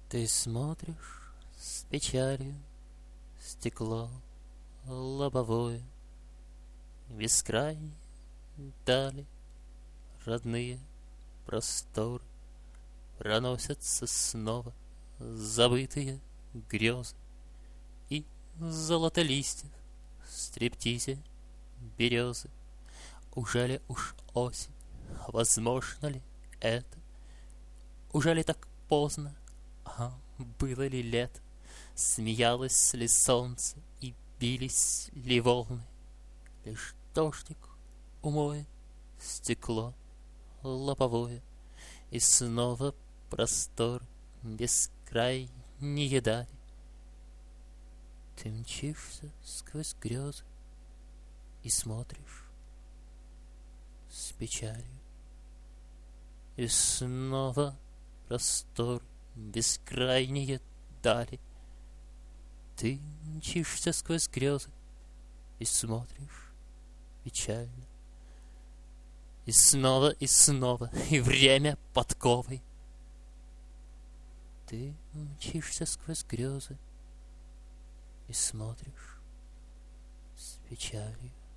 Ты смотришь с печалью стекло лобовое, бескрайние дали, родные просторы, проносятся снова забытые грезы. И золотолистьев в стриптизе березы. Ужели уж осень? Возможно ли это? Ужели так поздно? А было ли лето? Смеялось ли солнце и бились ли волны? Лишь дождик умоет стекло лобовое, и снова простор бескрайние дали. Ты мчишься сквозь грезы и смотришь с печалью, и снова простор бескрайние дали. Ты мчишься сквозь грезы и смотришь печально, и снова, и время подковой. Ты мчишься сквозь грезы и смотришь с печалью.